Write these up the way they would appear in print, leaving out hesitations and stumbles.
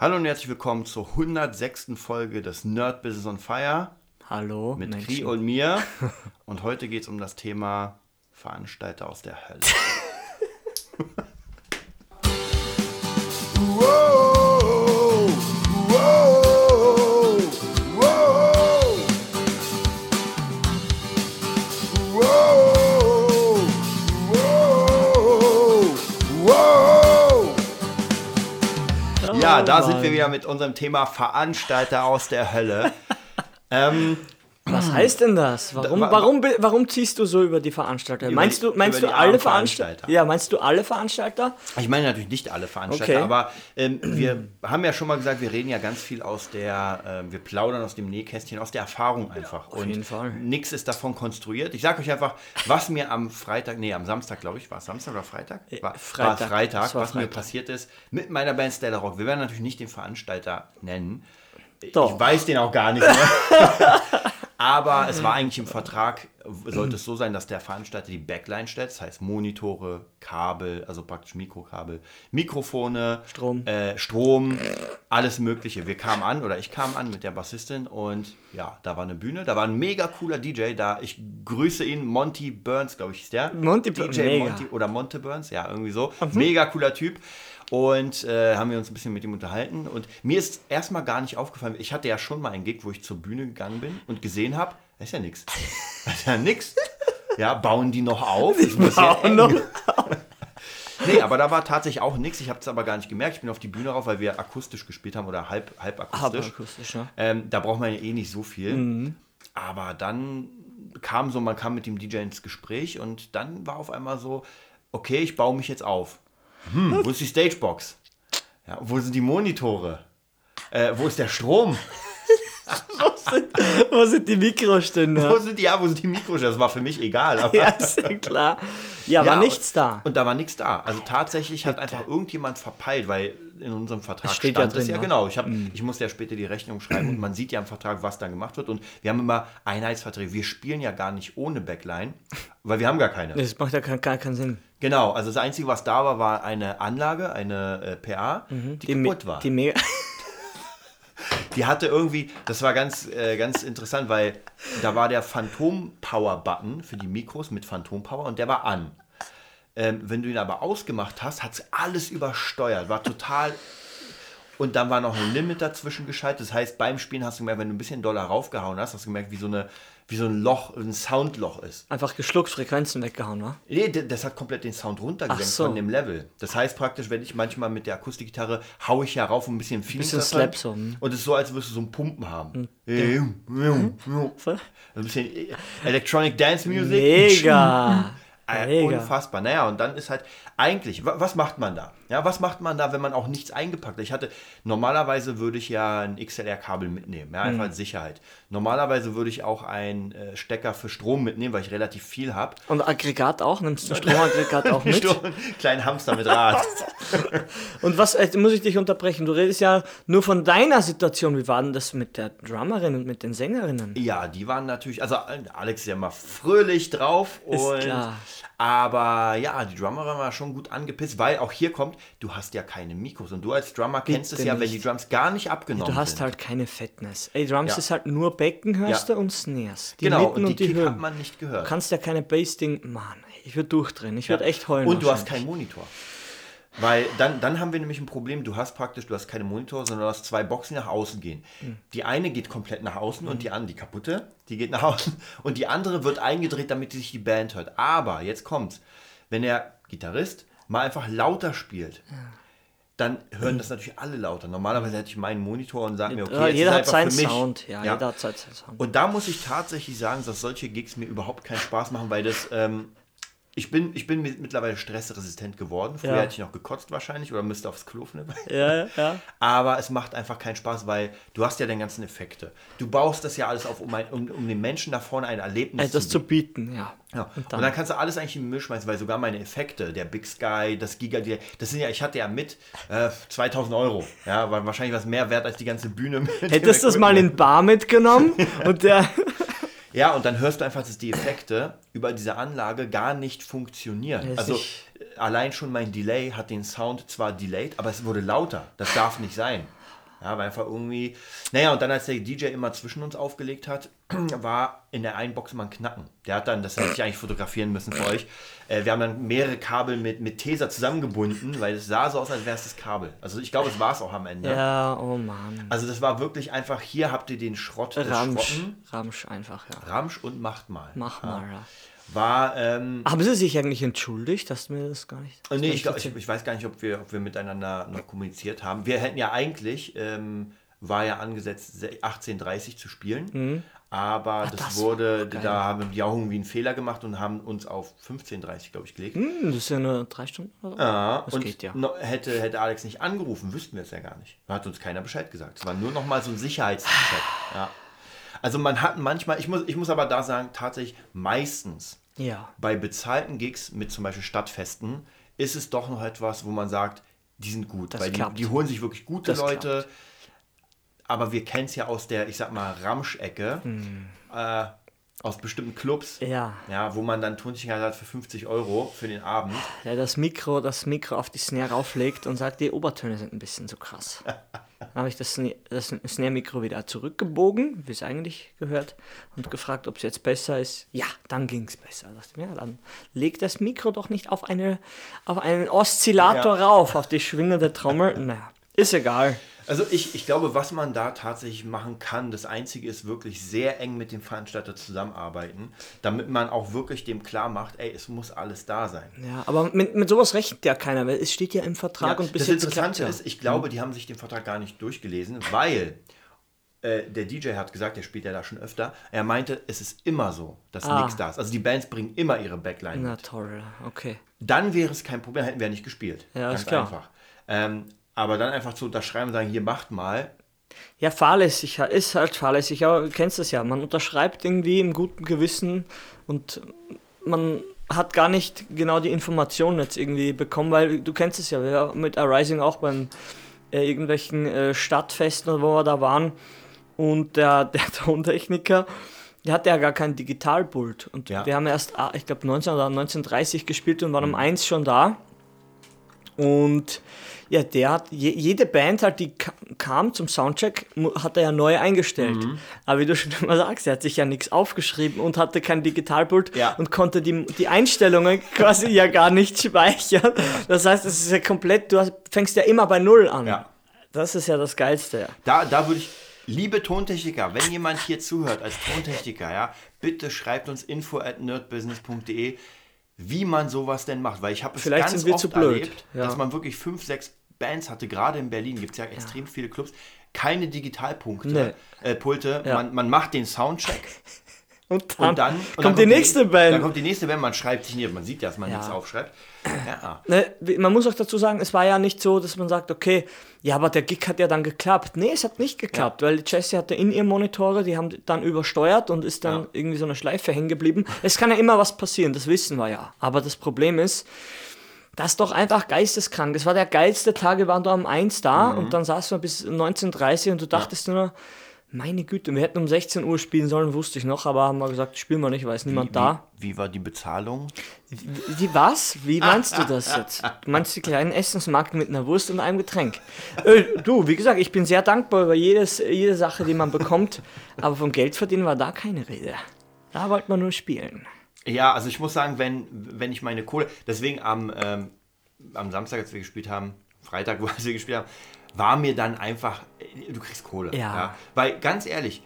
Hallo und herzlich willkommen zur 106. Folge des Nerd Business on Fire. Hallo, mit Menschen. Kri und mir. Und heute geht es um das Thema Veranstalter aus der Hölle. Wow, wow, wow, wow, wow, wow. Ja, da sind wir wieder mit unserem Thema Veranstalter aus der Hölle. Was heißt denn das? Warum ziehst du so über die Veranstalter? Meinst du alle Veranstalter? Ja, meinst du alle Veranstalter? Ich meine natürlich nicht alle Veranstalter, Okay. aber wir haben ja schon mal gesagt, wir reden ja ganz viel wir plaudern aus dem Nähkästchen, aus der Erfahrung einfach. Auf jeden Fall. Nichts ist davon konstruiert. Ich sage euch einfach, was mir am Samstag, glaube ich, war es Samstag oder Freitag? Freitag. Was mir passiert ist mit meiner Band Stellar Rock. Wir werden natürlich nicht den Veranstalter nennen. Doch. Ich weiß den auch gar nicht mehr. Aber es war eigentlich im Vertrag, sollte es so sein, dass der Veranstalter die Backline stellt, das heißt Monitore, Kabel, also praktisch Mikrokabel, Mikrofone, Strom, alles Mögliche. Ich kam an mit der Bassistin und ja, da war eine Bühne, da war ein mega cooler DJ da. Ich grüße ihn, Monty Burns, glaube ich, ist der. Monty Burns, ja, irgendwie so. Mega cooler Typ. Und haben wir uns ein bisschen mit ihm unterhalten. Und mir ist erstmal gar nicht aufgefallen, ich hatte ja schon mal einen Gig, wo ich zur Bühne gegangen bin und gesehen habe, das ist ja nichts. Das ist ja nichts. Ja, bauen die noch auf? Nee, aber da war tatsächlich auch nichts. Ich habe es aber gar nicht gemerkt. Ich bin auf die Bühne rauf, weil wir akustisch gespielt haben oder halb akustisch. Ja. Da braucht man ja eh nicht so viel. Mhm. Aber dann man kam mit dem DJ ins Gespräch und dann war auf einmal so, okay, ich baue mich jetzt auf. Wo ist die Stagebox? Ja, wo sind die Monitore? Wo ist der Strom? Wo sind die Mikroständer? Wo sind die Mikroständer? Das war für mich egal. Aber ja, ist ja klar. Ja, war nichts da. Und da war nichts da. Also tatsächlich hat einfach irgendjemand verpeilt, weil in unserem Vertrag steht stand ja es drin, ja genau. Ich musste ja später die Rechnung schreiben und man sieht ja im Vertrag, was da gemacht wird. Und wir haben immer Einheitsverträge. Wir spielen ja gar nicht ohne Backline, weil wir haben gar keine. Das macht ja gar keinen Sinn. Genau, also das Einzige, was da war eine Anlage, eine PA, die kaputt war. Die hatte irgendwie, das war ganz interessant, weil da war der Phantom-Power-Button für die Mikros mit Phantom-Power und der war an. Wenn du ihn aber ausgemacht hast, hat es alles übersteuert, war total... Und dann war noch ein Limit dazwischen geschaltet, das heißt, beim Spielen hast du gemerkt, wenn du ein bisschen doller raufgehauen hast du gemerkt, wie so ein Loch, ein Soundloch ist. Einfach geschluckt, Frequenzen weggehauen, wa? Nee, das hat komplett den Sound runtergesenkt von dem Level. Das heißt praktisch, wenn ich manchmal mit der Akustikgitarre haue ich ja rauf, um ein bisschen Feeling zu haben. Und es ist so, als würdest du so einen Pumpen haben. Ein bisschen Electronic Dance Music. Mega. Unfassbar. Naja, und dann ist halt eigentlich, was macht man da? Ja, was macht man da, wenn man auch nichts eingepackt hat? Normalerweise würde ich ja ein XLR-Kabel mitnehmen, ja, einfach als Sicherheit. Normalerweise würde ich auch einen Stecker für Strom mitnehmen, weil ich relativ viel habe. Und Aggregat auch? Nimmst du Stromaggregat auch mit? Kleinen Hamster mit Rad. Und was, muss ich dich unterbrechen? Du redest ja nur von deiner Situation. Wie war denn das mit der Drummerin und mit den Sängerinnen? Ja, die waren natürlich, also Alex ist ja mal fröhlich drauf. Ist klar. Aber ja, die Drummerin war schon gut angepisst, weil auch hier kommt, du hast ja keine Mikros und du als Drummer kennst es ja, wenn die Drums gar nicht abgenommen sind. Du hast halt keine Fatness. Drums ist halt nur Becken, hörst du, und Snares. Die genau, Mitten und die Kick Höhen. Hat man nicht gehört. Du kannst ja keine Bass-Ding, Mann, ich würde durchdrehen, ich würde echt heulen. Und du hast keinen Monitor. Weil dann haben wir nämlich ein Problem, du hast keine Monitore, sondern du hast zwei Boxen, die nach außen gehen. Die eine geht komplett nach außen und die kaputte, die geht nach außen und die andere wird eingedreht, damit sich die Band hört. Aber jetzt kommt's, wenn der Gitarrist mal einfach lauter spielt, dann hören das natürlich alle lauter. Normalerweise hätte ich meinen Monitor und sage mir, okay, jetzt jeder ist hat einfach seinen für mich. Sound. Ja, jeder hat seinen Sound. Und da muss ich tatsächlich sagen, dass solche Gigs mir überhaupt keinen Spaß machen, weil das... Ich bin mittlerweile stressresistent geworden. Früher hätte ich noch gekotzt wahrscheinlich oder müsste aufs Klo. Ja. Aber es macht einfach keinen Spaß, weil du hast ja den ganzen Effekte. Du baust das ja alles auf, um den Menschen da vorne ein Erlebnis zu bieten. Ja. Und dann kannst du alles eigentlich in den Müll schmeißen, weil sogar meine Effekte, der Big Sky, das Giga, ich hatte ja mit 2.000 €. Ja, war wahrscheinlich was mehr wert als die ganze Bühne. Hättest du das mal in Bar mitgenommen und der... Ja, und dann hörst du einfach, dass die Effekte über diese Anlage gar nicht funktionieren. Ja, also allein schon mein Delay hat den Sound zwar delayed, aber es wurde lauter. Das darf nicht sein. Ja, weil einfach irgendwie... Naja, und dann als der DJ immer zwischen uns aufgelegt hat, war in der einen Box immer ein Knacken. Der hat dann, das hätte ich eigentlich fotografieren müssen für euch, wir haben dann mehrere Kabel mit Tesa zusammengebunden, weil es sah so aus, als wäre es das Kabel. Also ich glaube, es war es auch am Ende. Ja, oh Mann. Also das war wirklich einfach, hier habt ihr den Schrott des Schrotten. Ramsch einfach, ja. Ramsch und macht mal. Mach mal, ja. War, haben Sie sich eigentlich entschuldigt, dass mir das gar nicht... Nee, ich weiß gar nicht, ob wir miteinander noch kommuniziert haben. Wir hätten ja eigentlich, war ja angesetzt, 18:30 zu spielen, aber da haben die auch irgendwie einen Fehler gemacht und haben uns auf 15:30, glaube ich, gelegt. Das ist ja nur 3 Stunden oder so. Ja, das geht ja. Hätte Alex nicht angerufen, wüssten wir es ja gar nicht. Da hat uns keiner Bescheid gesagt. Es war nur noch mal so ein Sicherheitscheck. Ja. Also man hat manchmal, ich muss aber da sagen, tatsächlich meistens bei bezahlten Gigs mit zum Beispiel Stadtfesten ist es doch noch etwas, wo man sagt, die sind gut. Weil die holen sich wirklich gute Leute. Klappt. Aber wir kennen es ja aus der, ich sag mal, Ramsch-Ecke, aus bestimmten Clubs, wo man dann Tonsicherheit hat für 50 € für den Abend. Der das Mikro auf die Snare rauflegt und sagt, die Obertöne sind ein bisschen zu krass. Dann habe ich das Snare-Mikro wieder zurückgebogen, wie es eigentlich gehört, und gefragt, ob es jetzt besser ist. Ja, dann ging es besser. Da dachte ich, ja, dann legt das Mikro doch nicht auf einen Oszillator rauf, auf die schwingende Trommel. Naja, ist egal. Also ich glaube, was man da tatsächlich machen kann, das Einzige ist wirklich sehr eng mit dem Veranstalter zusammenarbeiten, damit man auch wirklich dem klar macht, es muss alles da sein. Ja, aber mit sowas rechnet ja keiner, weil es steht ja im Vertrag und bis jetzt das Interessante ist, ich glaube, die haben sich den Vertrag gar nicht durchgelesen, weil der DJ hat gesagt, der spielt ja da schon öfter, er meinte, es ist immer so, dass nichts da ist. Also die Bands bringen immer ihre Backline mit. Na toll, okay. Dann wäre es kein Problem, hätten wir ja nicht gespielt. Ja, ganz ist klar. Einfach. Aber dann einfach zu unterschreiben und sagen, hier macht mal. Ja, fahrlässig, ist halt fahrlässig, aber du kennst das ja. Man unterschreibt irgendwie im guten Gewissen und man hat gar nicht genau die Informationen jetzt irgendwie bekommen, weil du kennst es ja, wir mit Arising auch beim irgendwelchen Stadtfesten, wo wir da waren und der Tontechniker, der hatte ja gar kein Digitalpult und wir haben erst, ich glaube 19 oder 19:30 gespielt und waren um 1 schon da und ja, der hat, jede Band halt, die kam zum Soundcheck, hat er ja neu eingestellt. Aber wie du schon immer sagst, er hat sich ja nichts aufgeschrieben und hatte kein Digitalpult und konnte die Einstellungen quasi ja gar nicht speichern. Das heißt, es ist ja komplett, fängst ja immer bei Null an. Ja. Das ist ja das Geilste. Ja. Da würde ich, liebe Tontechniker, wenn jemand hier zuhört als Tontechniker, bitte schreibt uns info@nerdbusiness.de, wie man sowas denn macht, weil ich habe es ganz oft erlebt, dass man wirklich 5, 6 Bands hatte, gerade in Berlin gibt es ja extrem viele Clubs, keine Digitalpulte, man macht den Soundcheck und dann kommt die nächste Band. Dann kommt die nächste Band, man schreibt sich nicht, man sieht ja, dass man nichts aufschreibt. Ja. Man muss auch dazu sagen, es war ja nicht so, dass man sagt, okay, ja, aber der Gig hat ja dann geklappt. Nee, es hat nicht geklappt, weil Jessie hatte in ihr Monitore, die haben dann übersteuert und ist dann irgendwie so eine Schleife hängen geblieben. Es kann ja immer was passieren, das wissen wir ja. Aber das Problem ist, das ist doch einfach geisteskrank. Es war der geilste Tag, wir waren da um 1 da und dann saßen wir bis 19:30 und du dachtest nur, meine Güte, wir hätten um 16 Uhr spielen sollen, wusste ich noch, aber haben wir gesagt, spielen wir nicht, weil ist niemand da. Wie war die Bezahlung? Was? Wie meinst du das jetzt? Du meinst die kleinen Essensmarken mit einer Wurst und einem Getränk? Du, wie gesagt, ich bin sehr dankbar über jede Sache, die man bekommt, aber vom Geld verdienen war da keine Rede. Da wollte man nur spielen. Ja, also ich muss sagen, wenn ich meine Kohle, deswegen am Samstag, als wir gespielt haben, Freitag, wo wir gespielt haben, war mir dann einfach, du kriegst Kohle. Ja. Weil ganz ehrlich,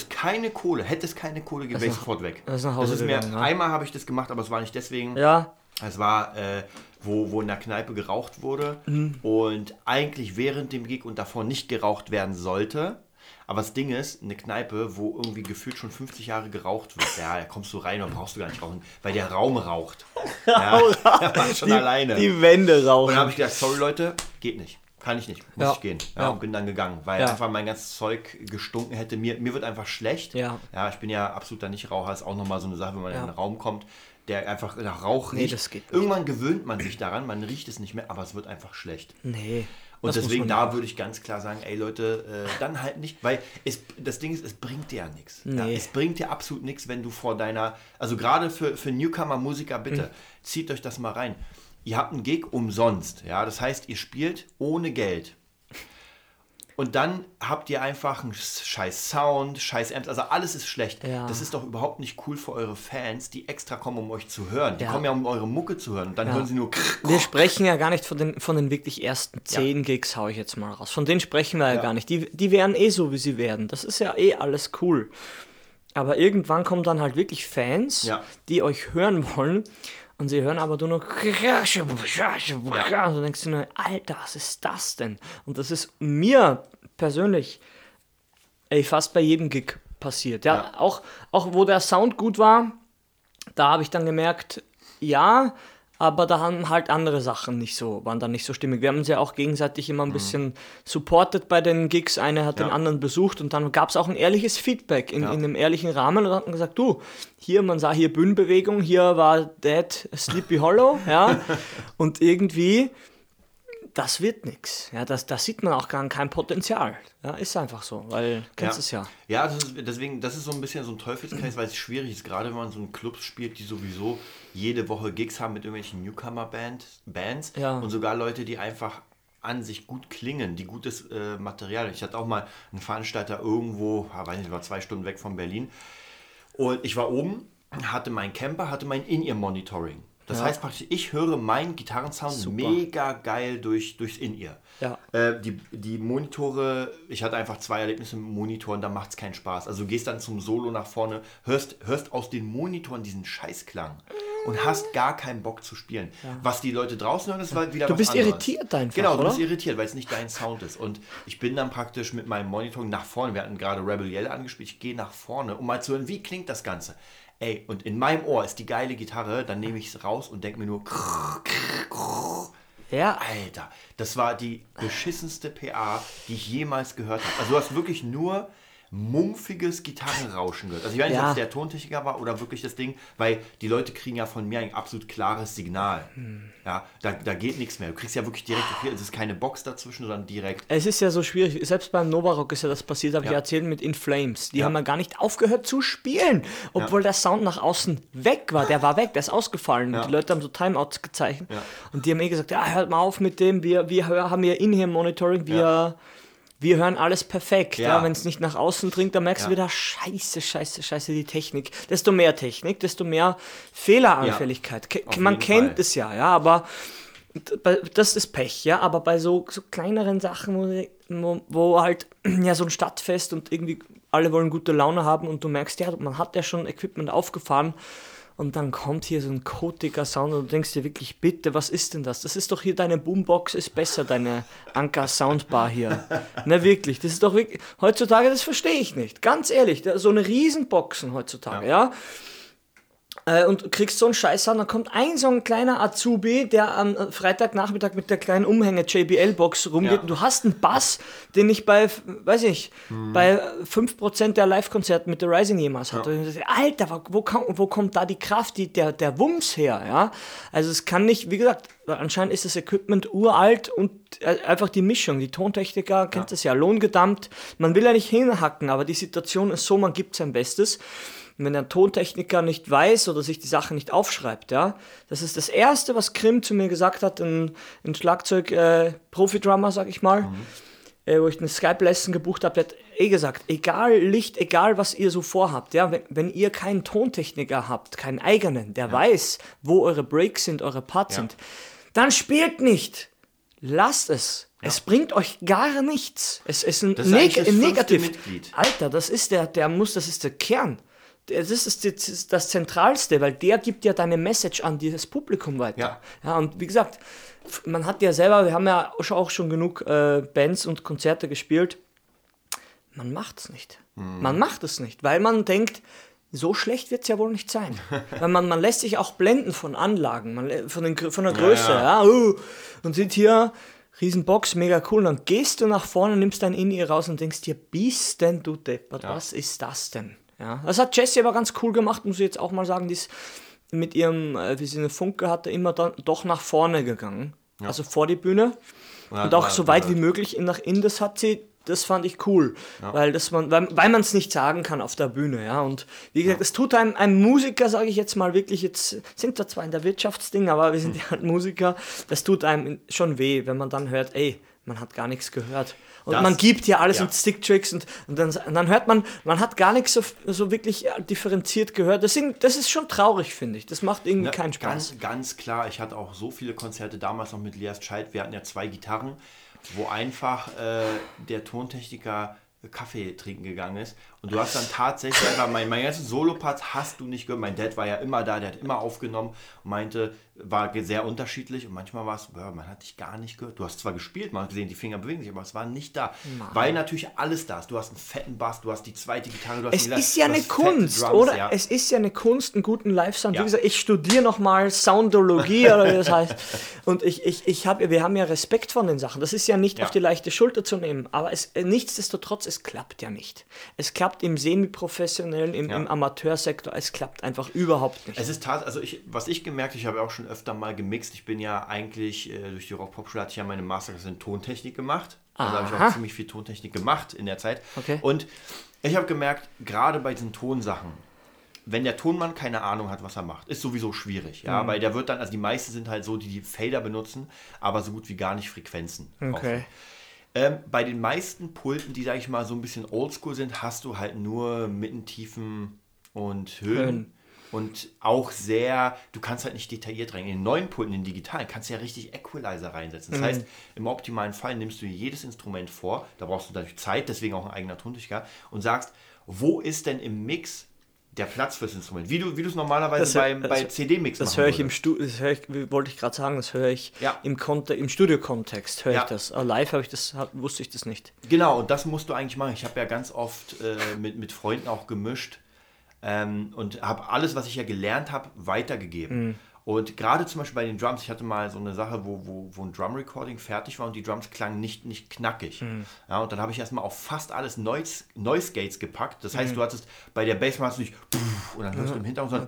hätte es keine Kohle gegeben, wäre ich sofort weg. Das ist mir, einmal habe ich das gemacht, aber es war nicht deswegen. Ja. Es war, wo in der Kneipe geraucht wurde und eigentlich während dem Gig und davor nicht geraucht werden sollte. Aber das Ding ist, eine Kneipe, wo irgendwie gefühlt schon 50 Jahre geraucht wird, da kommst du rein und brauchst du gar nicht rauchen, weil der Raum raucht. Ja, schon alleine. Die Wände rauchen. Und dann habe ich gedacht, sorry Leute, geht nicht. Kann ich nicht, muss ich gehen. Und bin dann gegangen, weil einfach mein ganzes Zeug gestunken hätte. Mir wird einfach schlecht. Ja, ich bin ja absoluter Nichtraucher, ist auch nochmal so eine Sache, wenn man in einen Raum kommt, der einfach nach Rauch riecht. Das geht nicht. Irgendwann gewöhnt man sich daran, man riecht es nicht mehr, aber es wird einfach schlecht. Nee. Und deswegen würde ich ganz klar sagen, ey Leute, dann halt nicht, weil das Ding ist, es bringt dir ja nichts. Nee. Ja, es bringt dir absolut nichts, wenn du vor deiner, also gerade für Newcomer-Musiker, bitte, zieht euch das mal rein. ihr habt einen Gig umsonst. Ja? Das heißt, ihr spielt ohne Geld. Und dann habt ihr einfach einen scheiß Sound, scheiß Amps, also alles ist schlecht. Ja. Das ist doch überhaupt nicht cool für eure Fans, die extra kommen, um euch zu hören. Die Ja. kommen ja, um eure Mucke zu hören. Und dann hören sie nur... Wir sprechen ja gar nicht von den wirklich ersten 10 Gigs, hau ich jetzt mal raus. Von denen sprechen wir ja gar nicht. Die wären eh so, wie sie werden. Das ist ja eh alles cool. Aber irgendwann kommen dann halt wirklich Fans, die euch hören wollen. Und sie hören aber nur noch... Und du denkst dir nur, Alter, was ist das denn? Und das ist mir persönlich fast bei jedem Gig passiert. Ja. Auch wo der Sound gut war, da habe ich dann gemerkt, ja, aber da haben halt andere Sachen waren dann nicht so stimmig. Wir haben uns ja auch gegenseitig immer ein bisschen supportet bei den Gigs. Einer hat den anderen besucht und dann gab es auch ein ehrliches Feedback in einem ehrlichen Rahmen und hat gesagt, du, man sah hier Bühnenbewegung, hier war Dead Sleepy Hollow, ja, und irgendwie, das wird nichts. Ja, da sieht man auch gar kein Potenzial. Ja, ist einfach so, weil, kennst es ja. Ja, das ist so ein bisschen so ein Teufelskreis, weil es schwierig ist, gerade wenn man so in Clubs spielt, die sowieso jede Woche Gigs haben mit irgendwelchen Newcomer-Bands und sogar Leute, die einfach an sich gut klingen, die gutes Material. Ich hatte auch mal einen Veranstalter irgendwo, weiß nicht, war 2 Stunden weg von Berlin und ich war oben, hatte meinen Camper, hatte mein In-Ear-Monitoring. Das heißt praktisch, ich höre meinen Gitarrensound mega geil durchs In-Ear. Ja. Die Monitore, ich hatte einfach 2 Erlebnisse mit Monitoren, da macht es keinen Spaß. Also du gehst dann zum Solo nach vorne, hörst aus den Monitoren diesen Scheißklang und hast gar keinen Bock zu spielen. Ja. Was die Leute draußen hören, ist wieder was anderes. Du bist irritiert einfach, Genau, du bist irritiert, weil es nicht dein Sound ist. Und ich bin dann praktisch mit meinem Monitoring nach vorne, wir hatten gerade Rebel Yell angespielt, ich gehe nach vorne, um mal zu hören, wie klingt das Ganze. Ey, und in meinem Ohr ist die geile Gitarre, dann nehme ich es raus und denke mir nur ja. Alter, das war die beschissenste PA, die ich jemals gehört habe. Also du hast wirklich nur mumpfiges Gitarrenrauschen gehört. Also ich weiß nicht, ob es der Tontechniker war oder wirklich das Ding, weil die Leute kriegen ja von mir ein absolut klares Signal. Ja, da geht nichts mehr. Du kriegst ja wirklich direkt, es ist keine Box dazwischen, sondern direkt. Es ist ja so schwierig, selbst beim Novarock ist ja das passiert, habe ich erzählt mit In Flames. Die haben ja gar nicht aufgehört zu spielen, obwohl der Sound nach außen weg war. Der war weg, der ist ausgefallen. Und die Leute haben so Timeouts gezeichnet. Und die haben gesagt, hört mal auf mit dem, wir haben hier In-Ear-Monitoring, wir hören alles perfekt. Ja. Wenn es nicht nach außen dringt, dann merkst du wieder, scheiße, die Technik. Desto mehr Technik, desto mehr Fehleranfälligkeit. Man kennt es ja, aber das ist Pech, ja. Aber bei so kleineren Sachen, wo halt so ein Stadtfest und irgendwie alle wollen gute Laune haben und du merkst, man hat ja schon Equipment aufgefahren, und dann kommt hier so ein kotiger Sound und du denkst dir wirklich, bitte, was ist denn das? Das ist doch hier, deine Boombox ist besser, deine Anker Soundbar hier. Na wirklich, das ist doch wirklich, heutzutage, das verstehe ich nicht. Ganz ehrlich, so eine Riesenboxen heutzutage, ja. Und kriegst so einen Scheiß an, dann kommt so ein kleiner Azubi, der am Freitagnachmittag mit der kleinen Umhänge-JBL-Box rumgeht und du hast einen Bass, den ich bei 5% der Live-Konzerte mit The Rising jemals hatte. Und ich dachte, Alter, wo kommt da die Kraft, der Wumms her, ja? Also es kann nicht, wie gesagt, anscheinend ist das Equipment uralt und einfach die Mischung, die Tontechniker, kennt das ja, lohngedammt, man will ja nicht hinhacken, aber die Situation ist so, man gibt sein Bestes. Und wenn der Tontechniker nicht weiß oder sich die Sachen nicht aufschreibt, ja, das ist das Erste, was Krim zu mir gesagt hat, ein Schlagzeug-Profi-Drummer, sag ich mal, wo ich eine Skype-Lesson gebucht habe, der hat gesagt, egal Licht, egal was ihr so vorhabt, ja, wenn ihr keinen Tontechniker habt, keinen eigenen, der weiß, wo eure Breaks sind, eure Parts sind, dann spielt nicht. Lasst es. Ja. Es bringt euch gar nichts. Es ist ein Negativ. Alter, das ist das ist der Kern. Das ist das Zentralste, weil der gibt ja deine Message an dieses Publikum weiter. Ja, und wie gesagt, man hat ja selber, wir haben ja auch schon genug Bands und Konzerte gespielt. Man macht es nicht. Man macht es nicht, weil man denkt, so schlecht wird es ja wohl nicht sein. Weil man lässt sich auch blenden von Anlagen, von der Größe. Und sieht hier, Riesenbox, mega cool. Und dann gehst du nach vorne, nimmst dein In-Ear raus und denkst dir, bist denn du deppert, was ist das denn? Ja, das hat Jessie aber ganz cool gemacht, muss ich jetzt auch mal sagen, die ist mit ihrem, wie sie eine Funke hatte, immer dann doch nach vorne gegangen. Also vor die Bühne. Und auch so weit wie möglich nach innen, das hat sie das fand ich cool, weil man es nicht sagen kann auf der Bühne, ja. Und wie gesagt, es tut einem Musiker, sage ich jetzt mal wirklich, jetzt sind wir zwar in der Wirtschaftsding, aber wir sind ja halt Musiker, das tut einem schon weh, wenn man dann hört, ey, man hat gar nichts gehört. Und man gibt ja alles mit Sticktricks und dann hört man hat gar nichts so wirklich differenziert gehört. Das ist schon traurig, finde ich. Das macht irgendwie keinen Spaß. Ganz klar, ich hatte auch so viele Konzerte damals noch mit Lias Child. Wir hatten ja 2 Gitarren, wo einfach der Tontechniker Kaffee trinken gegangen ist. Und du hast dann tatsächlich einfach, mein ganzen Solo-Part hast du nicht gehört. Mein Dad war ja immer da, der hat immer aufgenommen und meinte, war sehr unterschiedlich und manchmal war es, man hat dich gar nicht gehört. Du hast zwar gespielt, man hat gesehen, die Finger bewegen sich, aber es war nicht da. Nein. Weil natürlich alles da ist. Du hast einen fetten Bass, du hast die zweite Gitarre, du hast Es ist ja eine Kunst, Drums, oder? Ja. Es ist ja eine Kunst, einen guten Live-Sound. Wie gesagt, ich studiere nochmal Soundologie oder wie das heißt. Und wir haben ja Respekt vor den Sachen. Das ist ja nicht auf die leichte Schulter zu nehmen. Aber nichtsdestotrotz, es klappt ja nicht. Es klappt im semi-professionellen, im Amateursektor, es klappt einfach überhaupt nicht. Es ist tatsächlich, was ich gemerkt habe, ich habe ja auch schon öfter mal gemixt. Ich bin ja eigentlich, durch die Rock-Pop-Schule hatte ich ja meine Masterclass in Tontechnik gemacht. Also habe ich auch ziemlich viel Tontechnik gemacht in der Zeit. Okay. Und ich habe gemerkt, gerade bei diesen Tonsachen, wenn der Tonmann keine Ahnung hat, was er macht, ist sowieso schwierig. Ja, weil der wird dann, also die meisten sind halt so, die Fader benutzen, aber so gut wie gar nicht Frequenzen. Okay. Bei den meisten Pulten, die, sag ich mal, so ein bisschen oldschool sind, hast du halt nur Mittentiefen und Höhen. Und auch sehr, du kannst halt nicht detailliert rein. In den neuen Pulten, in den digitalen, kannst du ja richtig Equalizer reinsetzen. Das heißt, im optimalen Fall nimmst du jedes Instrument vor, da brauchst du natürlich Zeit, deswegen auch ein eigener Tontechniker, und sagst, wo ist denn im Mix der Platz fürs Instrument? Wie du es normalerweise bei CD-Mix machst. Das höre ich im Studio, wollte ich gerade sagen, das höre ich im Studio-Kontext, höre ich das. Live wusste ich das nicht. Genau, und das musst du eigentlich machen. Ich habe ja ganz oft mit Freunden auch gemischt und habe alles, was ich ja gelernt habe, weitergegeben. Und gerade zum Beispiel bei den Drums, ich hatte mal so eine Sache, wo ein Drum-Recording fertig war und die Drums klangen nicht knackig. Ja, und dann habe ich erstmal auf fast alles Noise Gates gepackt. Das heißt, du hattest bei der Bassdrum hast du nicht und dann hörst du im Hintergrund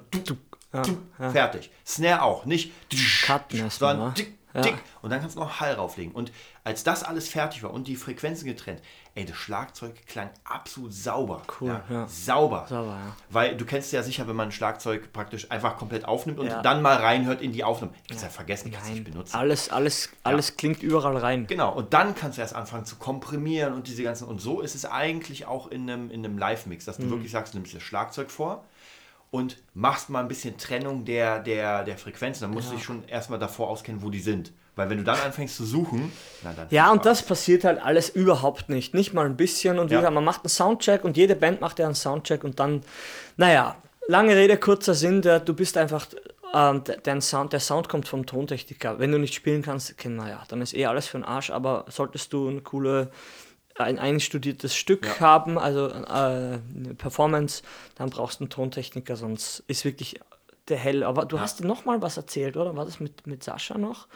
so fertig. Snare auch, nicht sondern dick. Und dann kannst du noch Hall rauflegen. Und als das alles fertig war und die Frequenzen getrennt, das Schlagzeug klang absolut sauber. Cool, Sauber. Ja. Weil du kennst ja sicher, wenn man ein Schlagzeug praktisch einfach komplett aufnimmt und dann mal reinhört in die Aufnahme. Kannst ja vergessen, kannst du nicht benutzen. Alles klingt überall rein. Genau, und dann kannst du erst anfangen zu komprimieren und diese ganzen, und so ist es eigentlich auch in einem Live-Mix, dass du wirklich sagst, du nimmst das Schlagzeug vor und machst mal ein bisschen Trennung der Frequenzen. Dann musst du dich schon erstmal davor auskennen, wo die sind. Weil wenn du dann anfängst zu suchen, dann... Ja, und das passiert halt alles überhaupt nicht. Nicht mal ein bisschen. Und man macht einen Soundcheck und jede Band macht ja einen Soundcheck und dann, lange Rede, kurzer Sinn, du bist einfach... der Sound kommt vom Tontechniker. Wenn du nicht spielen kannst, dann ist alles für den Arsch. Aber solltest du ein einstudiertes Stück haben, also eine Performance, dann brauchst du einen Tontechniker, sonst ist wirklich der Hell. Aber du hast dir noch mal was erzählt, oder? War das mit Sascha noch?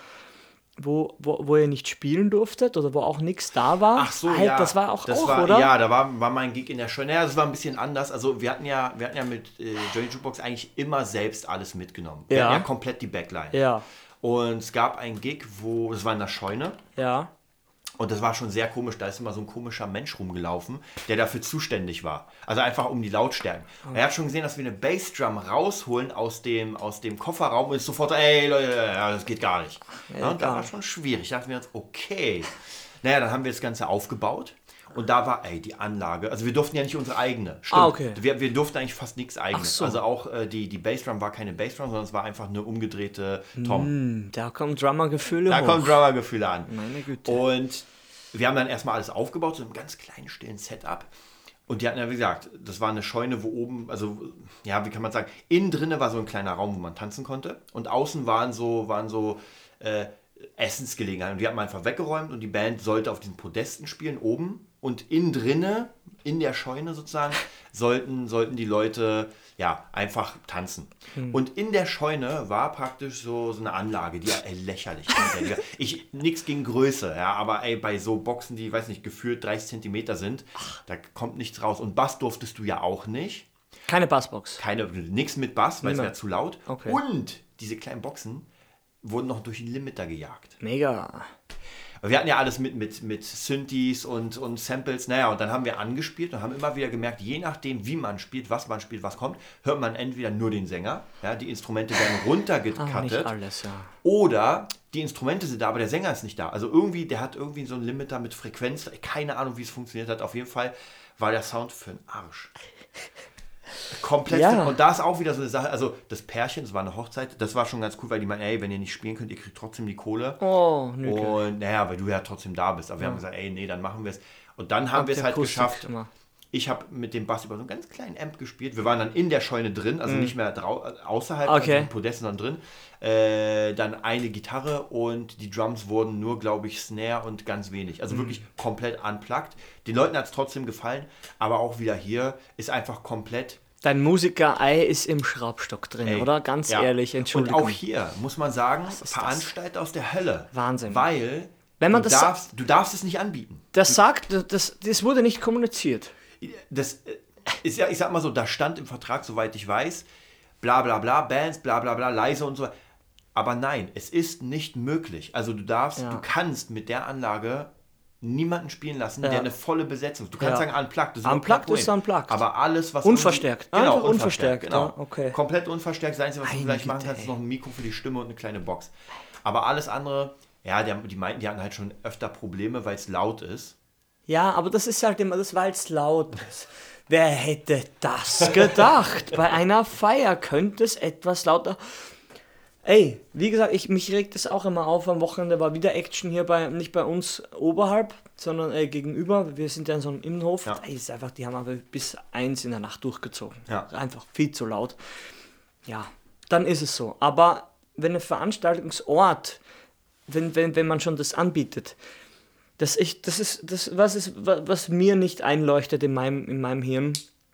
Wo ihr nicht spielen durftet oder wo auch nichts da war? Ach so, Das war oder? Ja, da war mein Gig in der Show. Naja, das war ein bisschen anders. Also wir hatten ja mit Johnny Jukebox eigentlich immer selbst alles mitgenommen. Wir hatten ja komplett die Backline. Ja. Und es gab einen Gig, das war in der Scheune. Ja. Und das war schon sehr komisch, da ist immer so ein komischer Mensch rumgelaufen, der dafür zuständig war. Also einfach um die Lautstärken. Oh. Er hat schon gesehen, dass wir eine Bassdrum rausholen aus dem Kofferraum und ist sofort, ey Leute, das geht gar nicht. Und da war schon schwierig. Da dachten wir uns, okay. Naja, dann haben wir das Ganze aufgebaut. Und da war, die Anlage, also wir durften ja nicht unsere eigene. Stimmt. Okay. Wir durften eigentlich fast nichts eigenes. So. Also auch die Bassdrum war keine Bassdrum, sondern es war einfach eine umgedrehte Tom. Da kommen Drummer-Gefühle an. Meine Güte. Und wir haben dann erstmal alles aufgebaut, so einem ganz kleinen, stillen Setup. Und die hatten ja, wie gesagt, das war eine Scheune, wo oben, also, wie kann man sagen, innen drinne war so ein kleiner Raum, wo man tanzen konnte. Und außen waren so Essensgelegenheiten. Und die hatten wir einfach weggeräumt und die Band sollte auf diesen Podesten spielen, oben. Und innen drinne, in der Scheune sozusagen, sollten die Leute einfach tanzen. Und in der Scheune war praktisch so eine Anlage, die lächerlich. Nichts gegen Größe, aber bei so Boxen, die, weiß nicht, gefühlt 30 Zentimeter sind, da kommt nichts raus. Und Bass durftest du ja auch nicht. Keine Bassbox. Nichts mit Bass, weil es wäre zu laut. Okay. Und diese kleinen Boxen wurden noch durch den Limiter gejagt. Mega. wir hatten ja alles mit Synthes und Samples, naja, und dann haben wir angespielt und haben immer wieder gemerkt, je nachdem, wie man spielt, was kommt, hört man entweder nur den Sänger, ja, die Instrumente werden runtergecuttet, nicht alles, ja. oder die Instrumente sind da, aber der Sänger ist nicht da. Also irgendwie, der hat irgendwie so einen Limiter mit Frequenz, keine Ahnung, wie es funktioniert hat, auf jeden Fall war der Sound für den Arsch. Komplett. Ja. Und da ist auch wieder so eine Sache, also das Pärchen, das war eine Hochzeit, das war schon ganz cool, weil die meinen, ey, wenn ihr nicht spielen könnt, ihr kriegt trotzdem die Kohle. Oh, nö. Und naja, weil du ja trotzdem da bist. Aber wir haben gesagt, ey, nee, dann machen wir es. Und dann haben wir es halt geschafft. Immer. Ich habe mit dem Bass über so einen ganz kleinen Amp gespielt. Wir waren dann in der Scheune drin, also nicht mehr außerhalb, also im Podest, sondern drin. Dann eine Gitarre und die Drums wurden nur, glaube ich, Snare und ganz wenig. Also wirklich komplett unplugged. Den Leuten hat es trotzdem gefallen, aber auch wieder hier ist einfach komplett... Dein Musiker-Ei ist im Schraubstock drin, oder? Ganz ehrlich, Entschuldigung. Und auch hier muss man sagen, Veranstalter aus der Hölle. Wahnsinn. Weil wenn man du darfst es nicht anbieten. Das wurde nicht kommuniziert. Das ist ja, ich sag mal so, da stand im Vertrag, soweit ich weiß, bla bla bla, Bands, bla bla bla, leise und so. Aber nein, es ist nicht möglich. Also du kannst mit der Anlage niemanden spielen lassen, der eine volle Besetzung. Du kannst sagen unplugged. Unplugged ist unplugged. Aber alles, was... Unverstärkt. Genau, unverstärkt. Genau. Ja, okay. Komplett unverstärkt. Das Einzige, was du vielleicht machen kannst, ist noch ein Mikro für die Stimme und eine kleine Box. Aber alles andere, ja, die meinten, die hatten halt schon öfter Probleme, weil es laut ist. Ja, aber das ist halt immer das, weil es laut ist. Wer hätte das gedacht? Bei einer Feier könnte es etwas lauter... Ey, wie gesagt, mich regt es auch immer auf. Am Wochenende war wieder Action hier nicht bei uns oberhalb, sondern gegenüber. Wir sind ja in so einem Innenhof. Ja. Ey, ist einfach, die haben aber bis 1 in der Nacht durchgezogen. Ja. Einfach viel zu laut. Ja, dann ist es so. Aber wenn ein Veranstaltungsort, wenn man schon das anbietet, das ist das, was mir nicht einleuchtet in meinem Hirn.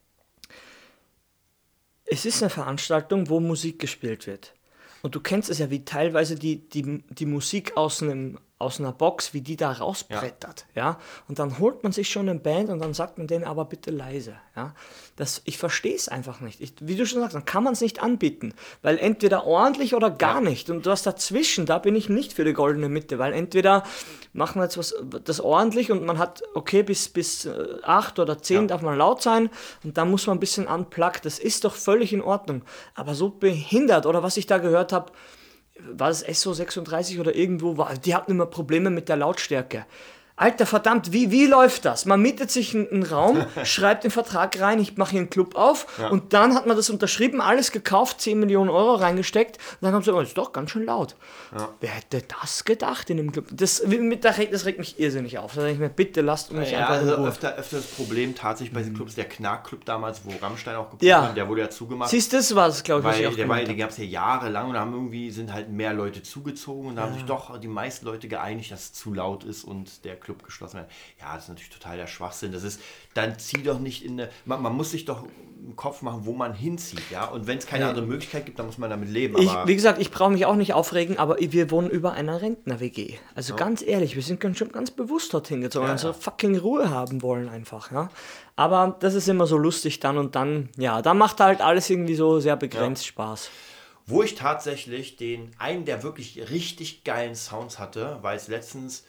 Es ist eine Veranstaltung, wo Musik gespielt wird. Und du kennst es ja, wie teilweise die Musik aus einer Box, wie die da rausbrettert. Ja? Und dann holt man sich schon eine Band und dann sagt man denen aber bitte leise. Ja? Ich verstehe es einfach nicht. Wie du schon sagst, dann kann man es nicht anbieten. Weil entweder ordentlich oder gar nicht. Und was dazwischen, da bin ich nicht für die goldene Mitte. Weil entweder machen wir jetzt das ordentlich und man hat, okay, bis 8 oder 10 darf man laut sein und dann muss man ein bisschen unplugged. Das ist doch völlig in Ordnung. Aber so behindert, oder was ich da gehört habe, war das SO36 oder irgendwo, die hatten immer Probleme mit der Lautstärke. Alter, verdammt, wie läuft das? Man mietet sich einen Raum, schreibt den Vertrag rein, ich mache hier einen Club auf und dann hat man das unterschrieben, alles gekauft, 10 Millionen Euro reingesteckt und dann haben sie gesagt, das ist doch ganz schön laut. Ja. Wer hätte das gedacht in dem Club? Das regt mich irrsinnig auf. Da denke ich mir, bitte lasst mich einfach in Ruhe. Öfter das Problem tatsächlich bei diesen Clubs, der Knark-Club damals, wo Rammstein auch geprobt hat, der wurde ja zugemacht. Siehst du, das war es, glaube ich, auch. Den gab es ja jahrelang und sind halt mehr Leute zugezogen und da haben sich doch die meisten Leute geeinigt, dass es zu laut ist und der Club geschlossen werden. Ja, das ist natürlich total der Schwachsinn. Dann zieh doch nicht man muss sich doch im Kopf machen, wo man hinzieht, ja. Und wenn es keine andere Möglichkeit gibt, dann muss man damit leben. Wie gesagt, ich brauche mich auch nicht aufregen, aber wir wohnen über einer Rentner-WG. Also ganz ehrlich, wir sind schon ganz bewusst dorthin gezogen, weil wir fucking Ruhe haben wollen einfach, ja. Aber das ist immer so lustig dann und dann, da macht halt alles irgendwie so sehr begrenzt Spaß. Wo ich tatsächlich einen der wirklich richtig geilen Sounds hatte, war es letztens,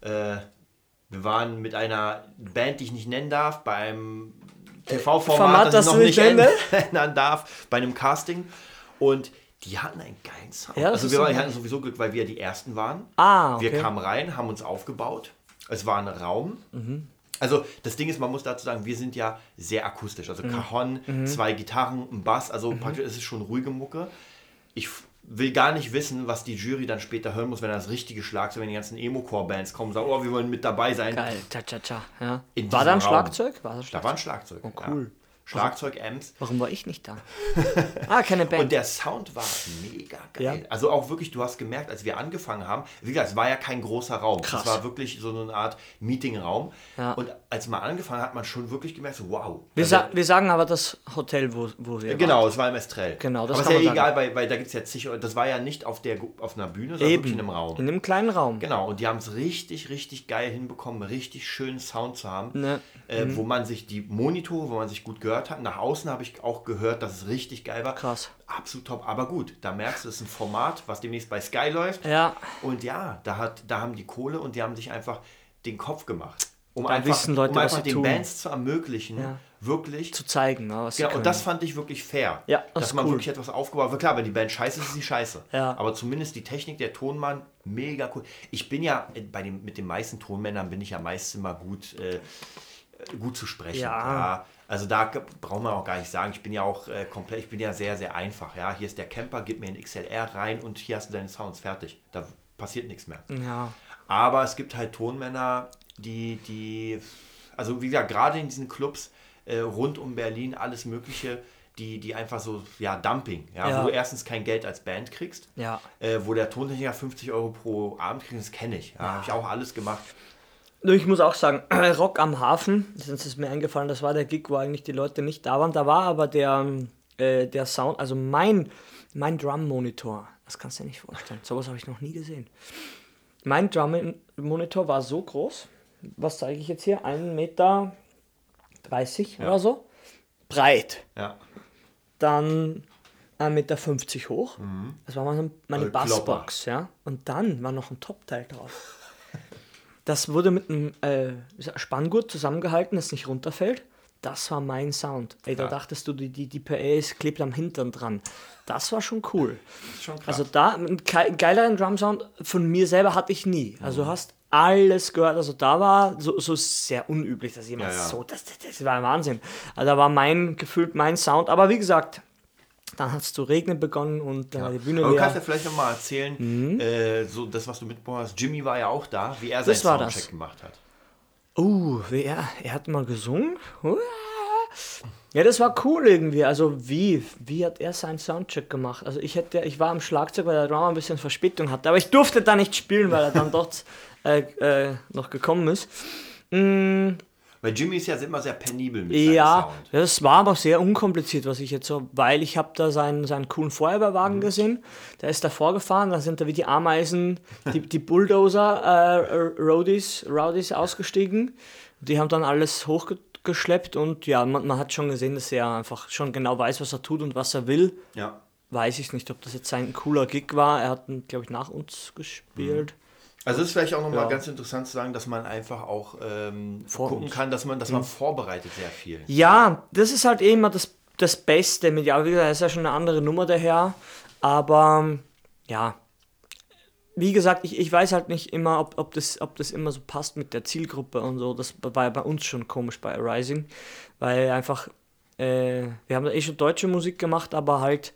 wir waren mit einer Band, die ich nicht nennen darf, beim TV-Format, das ich noch nicht nennen darf, bei einem Casting. Und die hatten einen geilen Sound. Ja, also wir hatten sowieso Glück, weil wir die Ersten waren. Okay. Wir kamen rein, haben uns aufgebaut. Es war ein Raum. Mhm. Also das Ding ist, man muss dazu sagen, wir sind ja sehr akustisch. Also Cajon, 2 Gitarren, ein Bass. Also praktisch ist es schon ruhige Mucke. Ich will gar nicht wissen, was die Jury dann später hören muss, wenn das richtige Schlagzeug, wenn die ganzen Emo-Core-Bands kommen und sagen, wir wollen mit dabei sein. Geil, cha-cha-cha. Ja. War da ein Schlagzeug? Da war ein Schlagzeug. Oh, cool. Ja. Schlagzeug, Amps. Warum war ich nicht da? Keine Band. Und der Sound war mega geil. Ja. Also auch wirklich, du hast gemerkt, als wir angefangen haben, wie gesagt, es war ja kein großer Raum. Krass. Es war wirklich so eine Art Meetingraum. Ja. Und als man angefangen hat, man schon wirklich gemerkt, so wow. Wir sagen aber das Hotel, wo wir Genau, waren. Es war im Estrell. Genau, das aber ist ja egal, weil da gibt es ja zig, das war ja nicht auf einer Bühne, sondern wirklich in einem Raum. In einem kleinen Raum. Genau, und die haben es richtig, richtig geil hinbekommen, richtig schönen Sound zu haben, wo man sich die Monitore, wo man sich gut gehört gehört hat. Nach außen habe ich auch gehört, dass es richtig geil war. Krass. Absolut top. Aber gut, da merkst du, es ist ein Format, was demnächst bei Sky läuft. Ja. Und ja, da haben die Kohle und die haben sich einfach den Kopf gemacht. Um Da einfach, wissen Leute, was sie den tun. Bands zu ermöglichen, wirklich Zu zeigen, was sie ja, können. und das fand ich wirklich fair. Ja, das dass ist man cool. wirklich etwas aufgebaut hat. Klar, wenn die Band scheiße ist, ist sie scheiße. Ja. Aber zumindest die Technik, der Tonmann, mega cool. Ich bin ja, mit den meisten Tonmännern bin ich ja meist immer gut zu sprechen. Ja. Also da braucht man auch gar nicht sagen, ich bin ja auch komplett, ich bin ja sehr, sehr einfach. Ja. Hier ist der Camper, gib mir einen XLR rein und hier hast du deine Sounds, fertig. Da passiert nichts mehr. Ja. Aber es gibt halt Tonmänner, die also wie gesagt, gerade in diesen Clubs rund um Berlin, alles Mögliche, die einfach so, Dumping, Ja. wo du erstens kein Geld als Band kriegst, Ja. wo der Tontechniker 50 Euro pro Abend kriegt, das kenne ich. Habe ich auch alles gemacht. Nur ich muss auch sagen, Rock am Hafen, das ist mir eingefallen, das war der Gig, wo eigentlich die Leute nicht da waren. Da war aber der Sound, also mein Drum-Monitor, das kannst du dir nicht vorstellen. Sowas habe ich noch nie gesehen. Mein Drum-Monitor war so groß, was zeige ich jetzt hier? 1,30 Meter oder so. Breit. Ja. Dann 1,50 Meter hoch. Das war meine Klopper. Bassbox, ja. Und dann war noch ein Topteil drauf. Das wurde mit einem Spanngurt zusammengehalten, das nicht runterfällt. Das war mein Sound. Ey, da Ja. dachtest du, die PAs klebt am Hintern dran. Das war schon cool. Das ist schon krass. Also da, einen geileren Drum-Sound von mir selber hatte ich nie. Also du hast alles gehört. Also da war so sehr unüblich, dass jemand so, das war Wahnsinn. Also da war gefühlt mein Sound. Aber wie gesagt, dann hat es zu regnen begonnen und dann war die Bühne Aber du leer. kannst ja vielleicht nochmal erzählen, so das, was du mitbekommen hast. Jimmy war ja auch da, wie er seinen Das war Soundcheck das. gemacht hat. Er hat mal gesungen. Ja, das war cool irgendwie. Also wie hat er seinen Soundcheck gemacht? Also ich war am Schlagzeug, weil der Drummer ein bisschen Verspätung hatte, aber ich durfte da nicht spielen, weil er dann dort noch gekommen ist. Weil Jimmy ist ja immer sehr penibel mit seinem Ja, Sound. das war aber sehr unkompliziert, was ich jetzt so, weil ich habe da seinen coolen Feuerwehrwagen gesehen, der ist da vorgefahren, dann sind da wie die Ameisen, die Bulldozer Rowdies ausgestiegen, die haben dann alles hochgeschleppt und ja, man hat schon gesehen, dass er einfach schon genau weiß, was er tut und was er will. Ja. Weiß ich nicht, ob das jetzt ein cooler Gig war, er hat, glaube ich, nach uns gespielt. Also es ist vielleicht auch nochmal ganz interessant zu sagen, dass man einfach auch gucken kann, dass man vorbereitet sehr viel. Ja, das ist halt immer das Beste mit, ja, wie gesagt, ist ja schon eine andere Nummer daher, aber ja, wie gesagt, ich weiß halt nicht immer, ob das immer so passt mit der Zielgruppe und so, das war ja bei uns schon komisch bei Arising, weil einfach, wir haben da schon deutsche Musik gemacht, aber halt,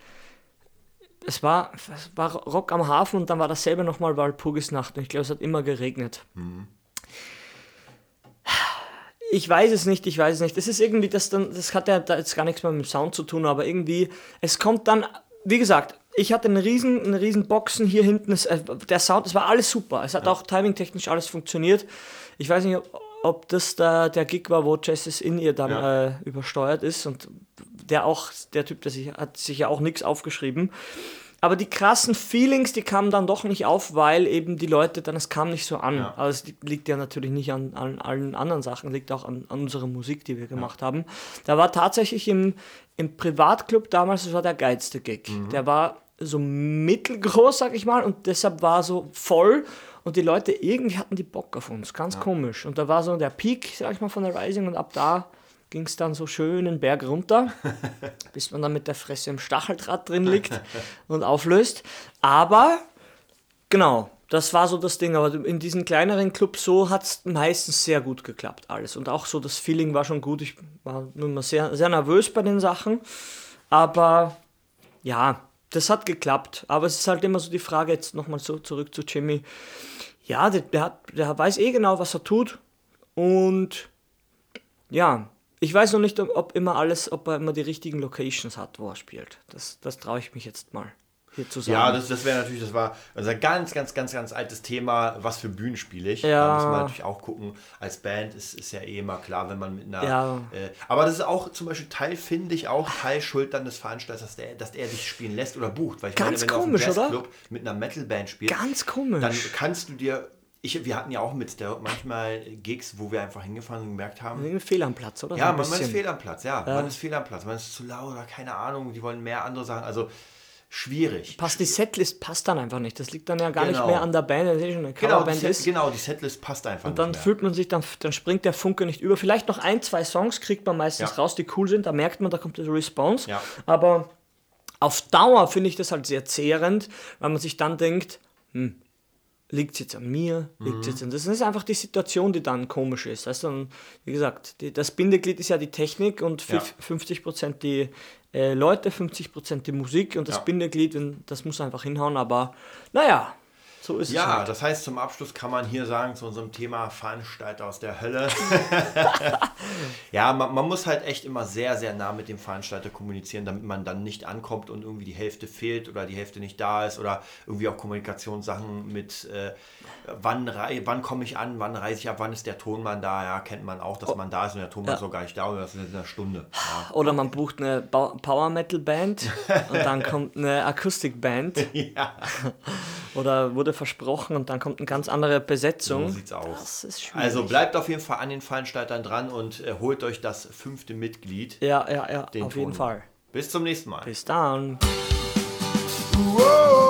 es war Rock am Hafen und dann war dasselbe nochmal Walpurgisnacht und ich glaube, es hat immer geregnet. Ich weiß es nicht. Es ist irgendwie, das hat ja da jetzt gar nichts mehr mit dem Sound zu tun, aber irgendwie, es kommt dann, wie gesagt, ich hatte eine riesen Boxen hier hinten, der Sound, es war alles super. Es hat auch timingtechnisch alles funktioniert. Ich weiß nicht, ob das der Gig war, wo Justice in ihr dann übersteuert ist und der Typ, hat sich ja auch nichts aufgeschrieben. Aber die krassen Feelings, die kamen dann doch nicht auf, weil eben die Leute es kam nicht so an. Ja. Aber es liegt ja natürlich nicht an allen anderen Sachen, liegt auch an unserer Musik, die wir gemacht haben. Da war tatsächlich im Privatclub damals, das war der geilste Gig. Der war so mittelgroß, sag ich mal, und deshalb war so voll und die Leute irgendwie hatten die Bock auf uns, ganz komisch. Und da war so der Peak, sag ich mal, von der Rising und ab da ging es dann so schön den Berg runter, bis man dann mit der Fresse im Stacheldraht drin liegt und auflöst. Aber, genau, das war so das Ding. Aber in diesen kleineren Clubs so hat es meistens sehr gut geklappt, alles. Und auch so das Feeling war schon gut. Ich war nur immer sehr, sehr nervös bei den Sachen. Aber, ja, das hat geklappt. Aber es ist halt immer so die Frage, jetzt nochmal so zurück zu Jimmy. Ja, der weiß genau, was er tut. Und, ja, ich weiß noch nicht, ob er immer die richtigen Locations hat, wo er spielt. Das traue ich mich jetzt mal hier zu sagen. Ja, das wäre natürlich, das war unser ganz altes Thema, was für Bühnen spiele ich. Ja. Da muss man natürlich auch gucken. Als Band ist ja immer klar, wenn man mit einer... Ja. Aber das ist auch zum Beispiel Teil Schuld dann des Veranstalters, dass er dich spielen lässt oder bucht. Weil ich Ganz meine, wenn komisch, du auf einem oder? Jazzclub mit einer Metalband spielst, Ganz komisch. dann kannst du dir wir hatten ja auch manchmal Gigs, wo wir einfach hingefahren und gemerkt haben, Ein Fehl am Platz, oder? ja, man ist fehl am Platz, man ist fehl am Platz, man ist zu laut oder keine Ahnung, die wollen mehr andere Sachen, also schwierig. Die Setlist passt dann einfach nicht. Das liegt dann ja gar nicht mehr an der Band, wenn es schon eine Coverband ist. Genau, die Setlist passt einfach nicht mehr. Und dann fühlt man sich, dann springt der Funke nicht über. Vielleicht noch 1, 2 Songs kriegt man meistens raus, die cool sind. Da merkt man, da kommt der Response. Ja. Aber auf Dauer finde ich das halt sehr zehrend, weil man sich dann denkt, liegt es jetzt an mir? Das ist einfach die Situation, die dann komisch ist. Also, wie gesagt, das Bindeglied ist ja die Technik und 50% die Leute, 50% die Musik und das Bindeglied, das muss einfach hinhauen, aber naja, so ist es. Ja, halt. Das heißt, zum Abschluss kann man hier sagen, zu unserem Thema Veranstalter aus der Hölle. Ja, man muss halt echt immer sehr, sehr nah mit dem Veranstalter kommunizieren, damit man dann nicht ankommt und irgendwie die Hälfte fehlt oder die Hälfte nicht da ist oder irgendwie auch Kommunikationssachen mit wann komme ich an, wann reise ich ab, wann ist der Tonmann da, ja, kennt man auch, dass man da ist und der Tonmann ist so gar nicht da oder das ist in einer Stunde. Ja. Oder man bucht eine Power-Metal-Band und dann kommt eine Akustikband. Ja. Oder wurde versprochen und dann kommt eine ganz andere Besetzung. So sieht's aus. Das ist schwierig. Also bleibt auf jeden Fall an den Veranstaltern dran und holt euch das 5. Mitglied. Ja, auf jeden Fall. Bis zum nächsten Mal. Bis dann. Wow.